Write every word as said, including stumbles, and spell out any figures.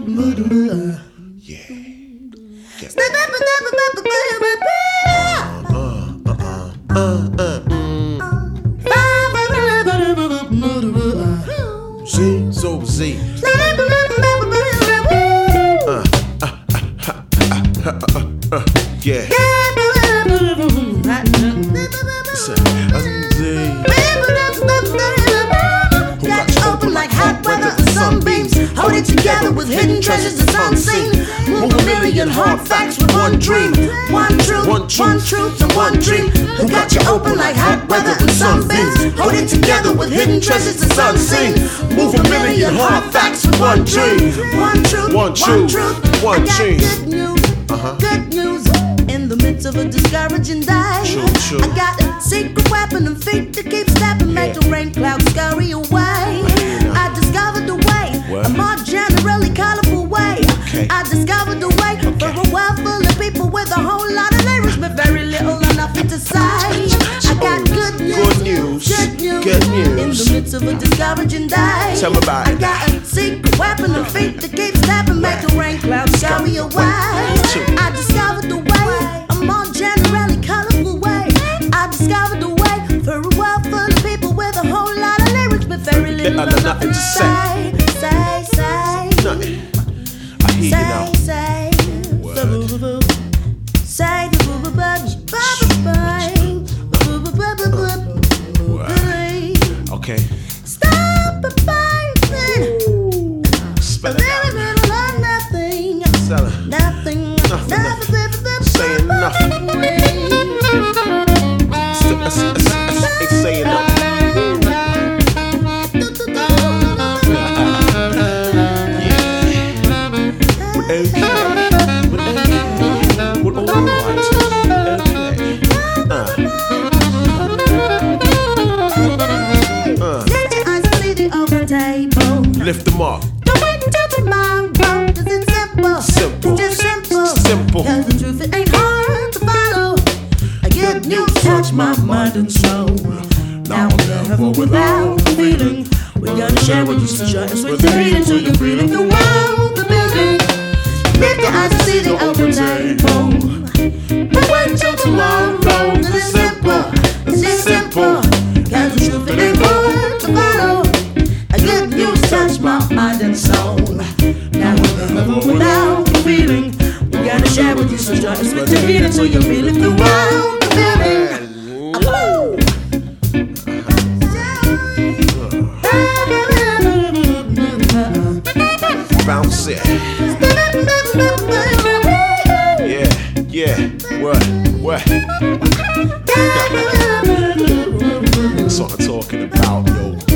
Yeah. Z, so Z. Uh, uh, uh, uh, uh, uh, uh, yeah. Who got you open like hot weather and sunbeams? Hold it together with hidden treasures that's unseen. Move a million hard facts with one dream. One truth, one truth, and one dream. Who got you open like hot weather and sunbeams? Hold it together with hidden treasures that's unseen. Move a million hard facts with one dream. One truth, one truth, one dream. Good news, uh-huh. Good news. In the midst of a discouraging day, true, true. I got a secret weapon and feet to keep stepping, yeah. Make the rain clouds scurry away. I discovered the way, what? A more generally colorful way. Okay. I discovered the way okay. For a world full of people with a whole lot of lyrics, but very little or nothing to say. I got good news, good news, good news, good news. In the midst of a discouraging day, tell me about I it. got a secret weapon and feet to keep stepping, make the rain clouds scurry away. I discovered the way. A more generally colorful way. I discovered the way for a world full of people with a whole lot of lyrics, but very little or nothing to say. Say, say, nothing. I hear say, you now. say, say, okay. Stop fighting. Spell it out. Nothing. Sell it. Nothing. Nothing. Saying nothing. Ain't saying nothing. With all right. Lift them up. Don't wait until tomorrow, cause it's simple. Simple. It's just simple. Simple. Cause the truth, it ain't hard to follow. A good news touch my mind and soul. Now I'm never without feeling. We're gonna share with you some joys with the heat until you're feeling the world, the building. Lift your eyes and see the open table. Don't wait until tomorrow, cause it's simple. It's just simple. Cause the truth, it ain't hard to follow. Good news touch my mind and soul. Now we're never without feeling. We gotta share with you some joys with your heat until you're feeling the world, the feeling. Bounce it. Yeah, yeah. What? What? That's what I'm talking about, yo.